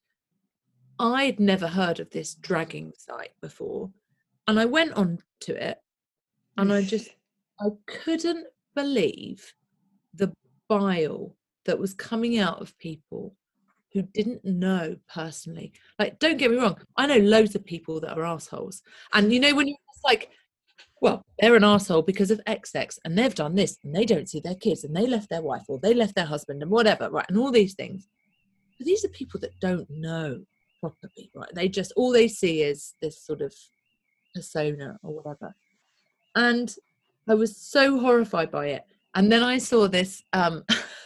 I'd never heard of this dragging site before, and I went on to it, and I just I couldn't believe the bile that was coming out of people who didn't know personally. Like, don't get me wrong, I know loads of people that are assholes, and you know, when you're just like, well, they're an arsehole because of X X, and they've done this, and they don't see their kids, and they left their wife, or they left their husband, and whatever, right? And all these things. But these are people that don't know properly, right? They just, all they see is this sort of persona or whatever. And I was so horrified by it. And then I saw this um,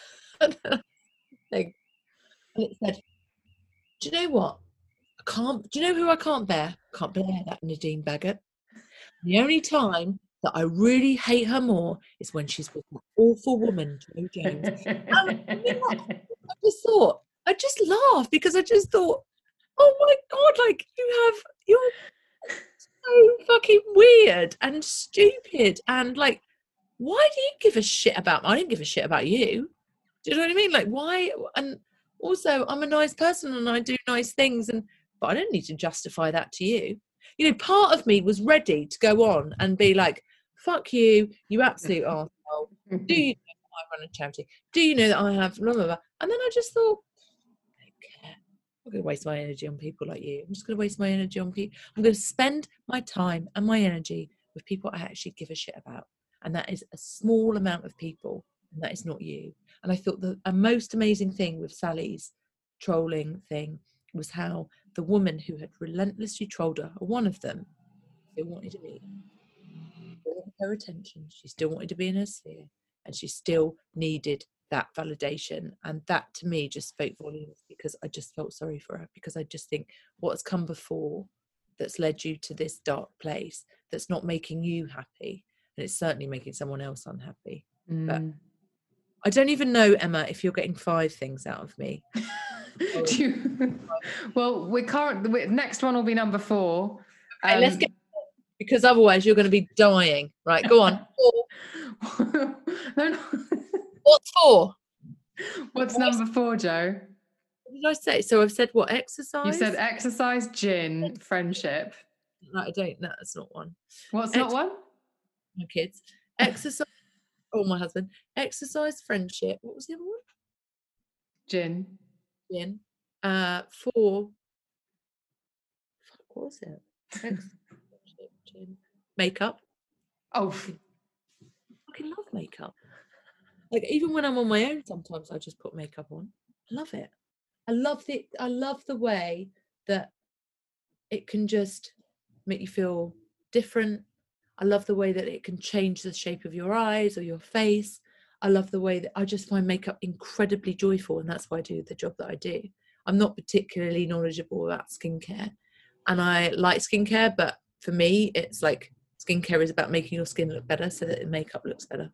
thing, and it said, do you know what? I can't, do you know who I can't bear? I can't bear that Nadine Baggott. The only time that I really hate her more is when she's with that awful woman, Jo Jones. And you know what? I just thought, I just laughed, because I just thought, oh my God, like, you have, you're so fucking weird and stupid. And like, why do you give a shit about, I didn't give a shit about you. Do you know what I mean? Like, why? And also, I'm a nice person and I do nice things, and but I don't need to justify that to you. You know, part of me was ready to go on and be like, fuck you, you absolute arsehole. Do you know that I run a charity? Do you know that I have blah, blah, blah? And then I just thought, I don't care. I'm not going to waste my energy on people like you. I'm just going to waste my energy on people. I'm going to spend my time and my energy with people I actually give a shit about. And that is a small amount of people, and that is not you. And I thought the a most amazing thing with Sally's trolling thing was how the woman who had relentlessly trolled her, or one of them, still wanted to be her attention. She still wanted to be in her sphere, and she still needed that validation. And that to me just spoke volumes, because I just felt sorry for her, because I just think what's come before that's led you to this dark place, that's not making you happy, and it's certainly making someone else unhappy. Mm. But I don't even know, Emma, if you're getting five things out of me. Do you, well, we're current. The next one will be number four. Okay, Um, let's get because otherwise you're going to be dying. Right, go on. Four. no, no. What's four? What's What's- number four, Joe? What did I say? So I've said what? Exercise. You said exercise, gin, friendship. No, I don't. No, that's not one. What's Ex- not one? My kids. Exercise. Oh, my husband. Exercise, friendship. What was the other one? Gin. Gin. Uh, four. Fuck, what was it? Exercise, friendship, gin. Makeup. Oh, I fucking love makeup. Like even when I'm on my own, sometimes I just put makeup on. I love it. I love the. I love the way that it can just make you feel different. I love the way that it can change the shape of your eyes or your face. I love the way that I just find makeup incredibly joyful, and that's why I do the job that I do. I'm not particularly knowledgeable about skincare, and I like skincare, but for me, it's like skincare is about making your skin look better so that the makeup looks better.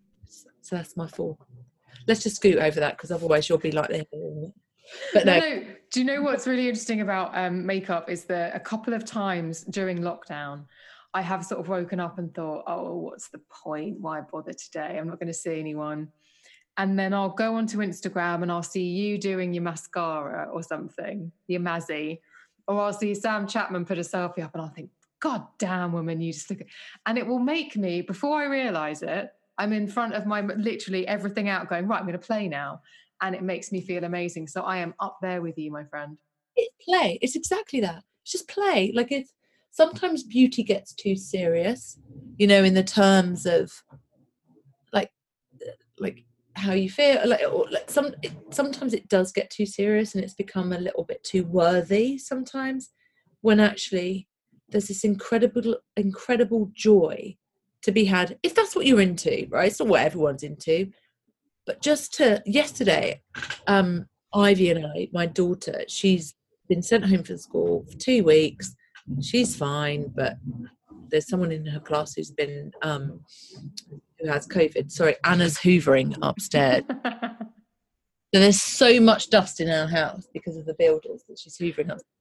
So that's my four. Let's just scoot over that because otherwise you'll be like there. But no. no, no. Do you know what's really interesting about um, makeup is that a couple of times during lockdown, I have sort of woken up and thought, oh, what's the point? Why bother today? I'm not going to see anyone. And then I'll go onto Instagram and I'll see you doing your mascara or something, your Mazzy. Or I'll see Sam Chapman put a selfie up and I'll think, God damn, woman, you just look at... And it will make me, before I realise it, I'm in front of my, literally everything out going, right, I'm going to play now. And it makes me feel amazing. So I am up there with you, my friend. It's play. It's exactly that. It's just play. Like it's sometimes beauty gets too serious, you know, in the terms of like, like how you feel. Like, or like some, it, sometimes it does get too serious, and it's become a little bit too worthy. Sometimes, when actually there's this incredible, incredible joy to be had if that's what you're into. Right? It's not what everyone's into. But just to yesterday, um, Ivy and I, my daughter, she's been sent home from school for two weeks. She's fine, but there's someone in her class who's been um, who has COVID. Sorry, Anna's hoovering upstairs. So there's so much dust in our house because of the builders that she's hoovering up.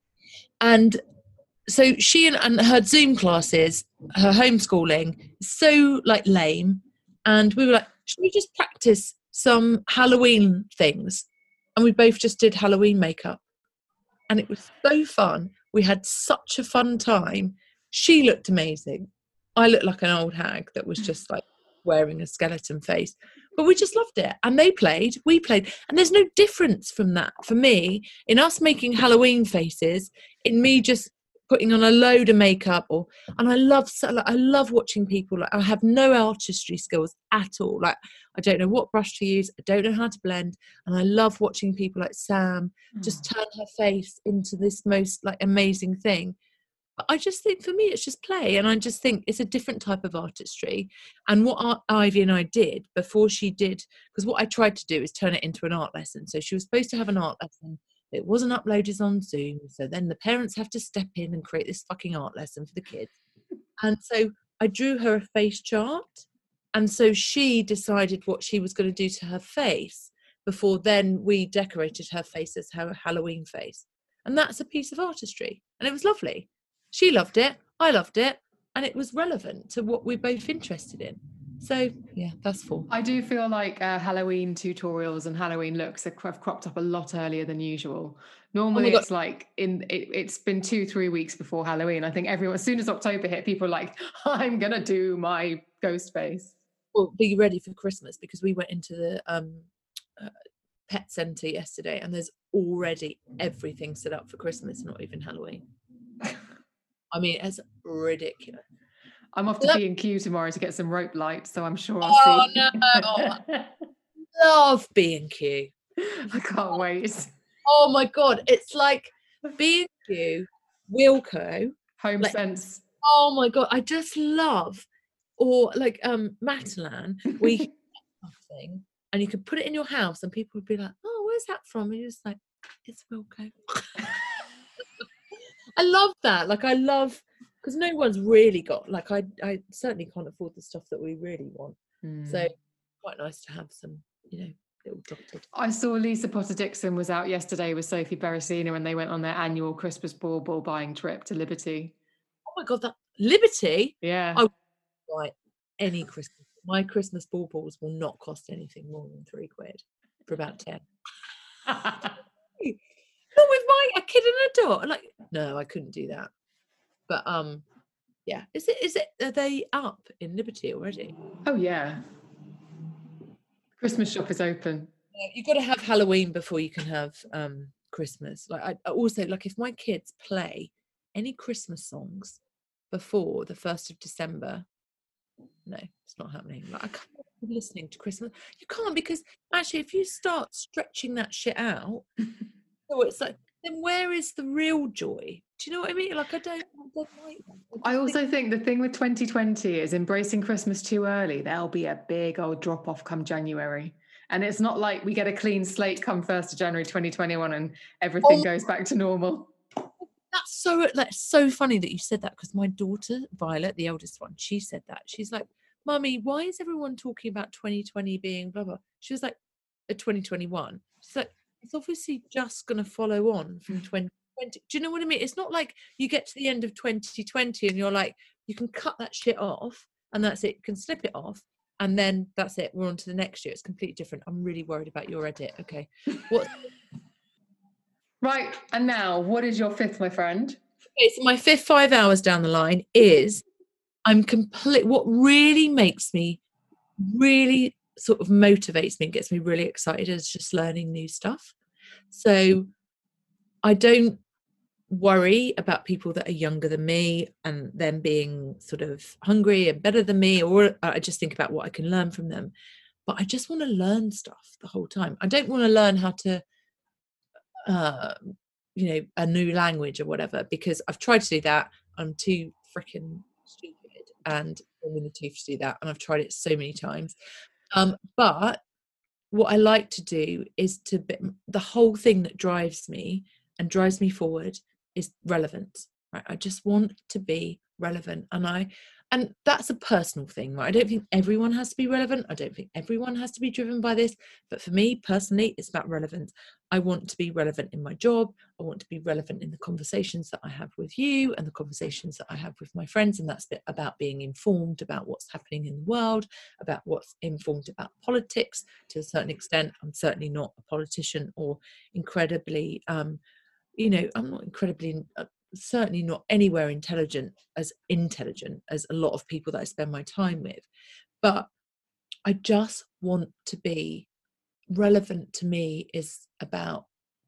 And so she and, and her Zoom classes, her homeschooling, is so like lame. And we were like, should we just practice some Halloween things? And we both just did Halloween makeup, and it was so fun. We had such a fun time. She looked amazing. I looked like an old hag that was just like wearing a skeleton face, but we just loved it. And they played, we played, and there's no difference from that for me in us making Halloween faces, in me just putting on a load of makeup. Or and I love so like, I love watching people. Like I have no artistry skills at all. Like I don't know what brush to use, I don't know how to blend, and I love watching people like Sam just turn her face into this most like amazing thing. But I just think for me it's just play, and I just think it's a different type of artistry. And what our, Ivy and I did before she did, because what I tried to do is turn it into an art lesson. So she was supposed to have an art lesson. It wasn't uploaded on Zoom. So then the parents have to step in and create this fucking art lesson for the kids. And so I drew her a face chart. And so she decided what she was going to do to her face before then we decorated her face as her Halloween face. And that's a piece of artistry. And it was lovely. She loved it. I loved it. And it was relevant to what we're both interested in. So, yeah, that's four. I do feel like uh, Halloween tutorials and Halloween looks have cropped up a lot earlier than usual. Normally, oh it's like in it, it's been two, three weeks before Halloween. I think everyone, as soon as October hit, people are like, I'm going to do my ghost face. Well, be ready for Christmas, because we went into the um, uh, pet centre yesterday and there's already everything set up for Christmas, not even Halloween. I mean, it's ridiculous. I'm off to Love- B and Q tomorrow to get some rope lights, so I'm sure I'll Oh, see. no. Love B and Q. I can't wait. Oh my God. It's like B and Q, Wilko. Home like, Sense. Oh my God. I just love, or like um Matalan, where you can get something and you can put it in your house and people would be like, oh, where's that from? And you're just like, it's Wilko. I love that. Like I love, because no one's really got, like I I certainly can't afford the stuff that we really want. Mm. So quite nice to have some, you know, little dotted. I saw Lisa Potter Dixon was out yesterday with Sophie Beresina and they went on their annual Christmas ball ball buying trip to Liberty. Oh my God, that Liberty? Yeah. I would buy any Christmas. My Christmas ball balls will not cost anything more than three quid for about ten. Not with my a kid and a dog. Like, no, I couldn't do that. But um, yeah. Is it? Is it? Are they up in Liberty already? Oh yeah. Christmas shop is open. Yeah, you've got to have Halloween before you can have um Christmas. Like, I, I also like if my kids play any Christmas songs before the first of December. No, it's not happening. Like, I can't be listening to Christmas. You can't, because actually, if you start stretching that shit out, so it's like, then where is the real joy? Do you know what I mean? Like, I don't, I don't like that. I, I also think, think the thing with twenty twenty is embracing Christmas too early. There'll be a big old drop off come January. And it's not like we get a clean slate come first of January twenty twenty-one and everything oh, goes back to normal. That's so, that's so funny that you said that, because my daughter, Violet, the eldest one, she said that. She's like, Mummy, why is everyone talking about twenty twenty being blah, blah? She was like, uh, twenty twenty-one. She's like, it's obviously just going to follow on from twenty twenty. Do you know what I mean? It's not like you get to the end of twenty twenty and you're like, you can cut that shit off and that's it. You can snip it off and then that's it. We're on to the next year. It's completely different. I'm really worried about your edit. Okay. What? Right. And now, what is your fifth, my friend? Okay, so my fifth five hours down the line is I'm complete. What really makes me really sort of motivates me and gets me really excited is just learning new stuff. So I don't worry about people that are younger than me and them being sort of hungry and better than me, or I just think about what I can learn from them. But I just want to learn stuff the whole time. I don't want to learn how to uh you know a new language or whatever, because I've tried to do that. I'm too freaking stupid and I'm in the tooth to do that, and I've tried it so many times. Um but what I like to do is to be, the whole thing that drives me and drives me forward is relevance, right? I just want to be relevant, and I and that's a personal thing, right? I don't think everyone has to be relevant. I don't think everyone has to be driven by this. But for me personally, it's about relevance. I want to be relevant in my job. I want to be relevant in the conversations that I have with you and the conversations that I have with my friends. And that's about being informed about what's happening in the world, about what's informed about politics to a certain extent. I'm certainly not a politician or incredibly, um, you know, I'm not incredibly... Uh, certainly not anywhere intelligent as intelligent as a lot of people that I spend my time with, but I just want to be relevant. To me is about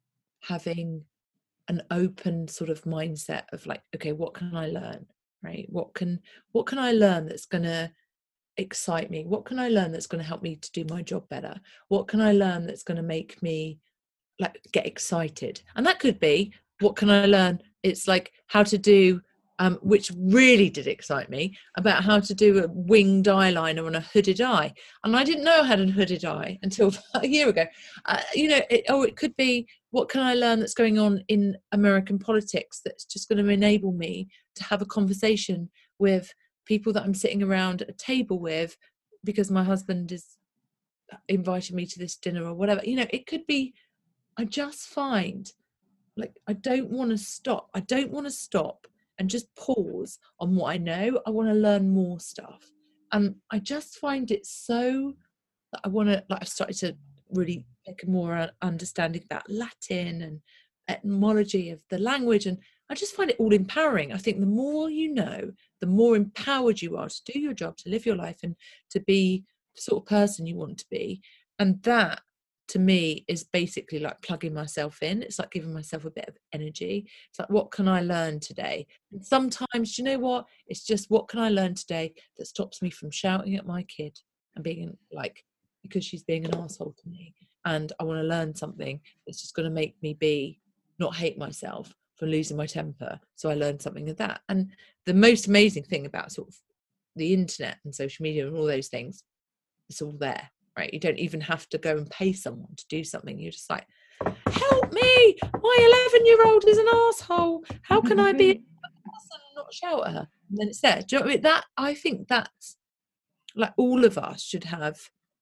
having an open sort of mindset of like, okay, what can I learn, right? What can what can I learn that's going to excite me? What can I learn that's going to help me to do my job better? What can I learn that's going to make me like get excited? And that could be, what can I learn? It's like how to do, um, which really did excite me, about how to do a winged eyeliner on a hooded eye. And I didn't know I had a hooded eye until a year ago. Uh, you know, it, or it could be, what can I learn that's going on in American politics that's just going to enable me to have a conversation with people that I'm sitting around a table with because my husband is inviting me to this dinner or whatever. You know, it could be, I just find... like, I don't want to stop. I don't want to stop and just pause on what I know. I want to learn more stuff. And I just find it so that I want to, like, I've started to really take a more understanding about Latin and etymology of the language. And I just find it all empowering. I think the more you know, the more empowered you are to do your job, to live your life and to be the sort of person you want to be. And that, to me, is basically like plugging myself in. It's like giving myself a bit of energy. It's like, what can I learn today? And sometimes, do you know what? It's just, what can I learn today that stops me from shouting at my kid and being like, because she's being an arsehole to me. And I want to learn something that's just going to make me be, not hate myself for losing my temper. So I learned something of that. And the most amazing thing about sort of the internet and social media and all those things, it's all there. Right? You don't even have to go and pay someone to do something. You're just like, help me, my eleven year old is an asshole. How can I be a person and not shout at her? And then it's there. Do you know what I mean? That, I think that's like, all of us should have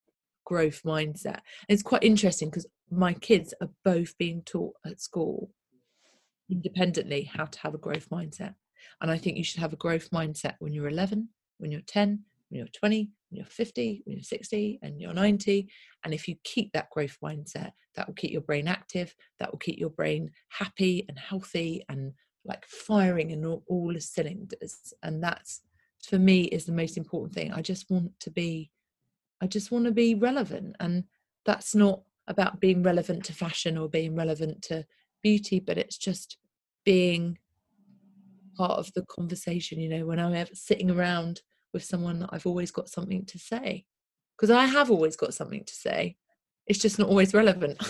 growth mindset. It's quite interesting because my kids are both being taught at school independently how to have a growth mindset. And I think you should have a growth mindset when you're eleven, when you're ten, when you're twenty, when you're fifty, when you're sixty, and you're ninety. And if you keep that growth mindset, that will keep your brain active, that will keep your brain happy and healthy and like firing in all, all the cylinders. And that's, for me, is the most important thing. I just want to be, I just want to be relevant. And that's not about being relevant to fashion or being relevant to beauty, but it's just being part of the conversation. You know, when I'm sitting around with someone, I've always got something to say, because I have always got something to say. It's just not always relevant.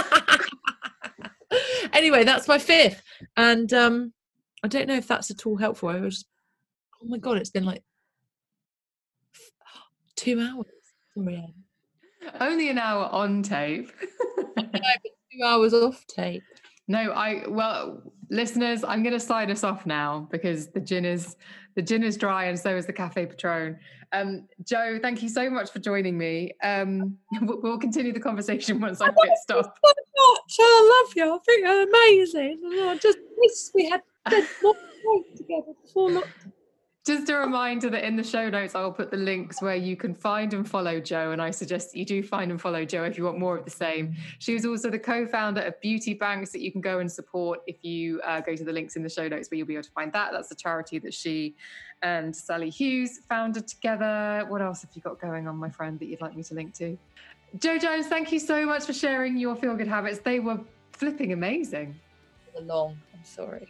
Anyway, that's my fifth. And um, I don't know if that's at all helpful. I was, oh my God, it's been like two hours. Sorry, Anne. Only an hour on tape. No, but two hours off tape. No, I, well, listeners, I'm going to sign us off now because the gin is, the gin is dry and so is the Cafe Patron. Um, Joe, thank you so much for joining me. Um, we'll continue the conversation once I hit stop. So much. I love you. I think you're amazing. I just wish we had spent more time together before lockdown. Just a reminder that in the show notes, I'll put the links where you can find and follow Jo. And I suggest that you do find and follow Jo if you want more of the same. She is also the co-founder of Beauty Banks that you can go and support if you uh, go to the links in the show notes where you'll be able to find that. That's the charity that she and Sally Hughes founded together. What else have you got going on, my friend, that you'd like me to link to? Jo Jones, thank you so much for sharing your Feel Good habits. They were flipping amazing. Long, I'm sorry.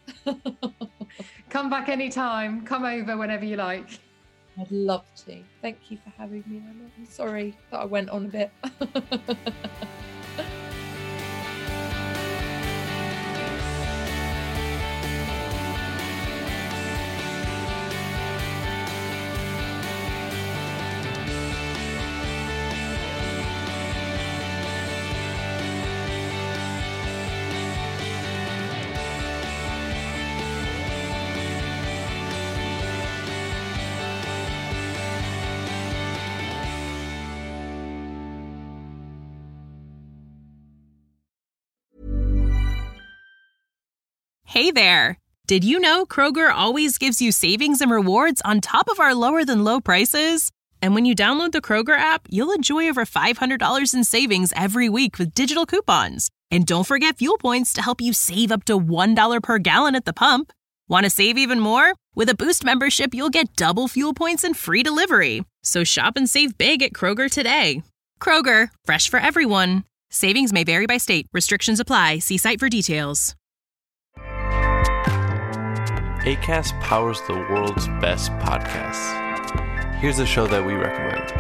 Come back anytime. Come over whenever you like. I'd love to. Thank you for having me, Anna. I'm sorry that I went on a bit. Hey there! Did you know Kroger always gives you savings and rewards on top of our lower than low prices? And when you download the Kroger app, you'll enjoy over five hundred dollars in savings every week with digital coupons. And don't forget Fuel Points to help you save up to one dollar per gallon at the pump. Want to save even more? With a Boost membership, you'll get double Fuel Points and free delivery. So shop and save big at Kroger today. Kroger, fresh for everyone. Savings may vary by state. Restrictions apply. See site for details. Acast powers the world's best podcasts. Here's a show that we recommend.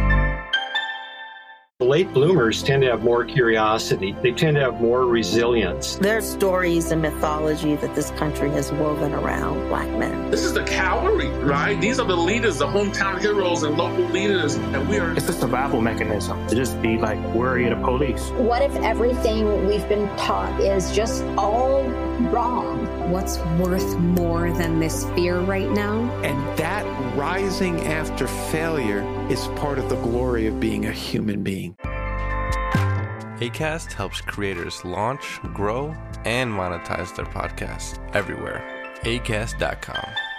Late bloomers tend to have more curiosity. They tend to have more resilience. There's stories and mythology that this country has woven around Black men. This is the cavalry, right? These are the leaders, the hometown heroes and local leaders. And we are... It's a survival mechanism to just be like, worry of the police. What if everything we've been taught is just all wrong? What's worth more than this fear right now? And that rising after failure is part of the glory of being a human being. Acast helps creators launch, grow, and monetize their podcasts everywhere. Acast dot com.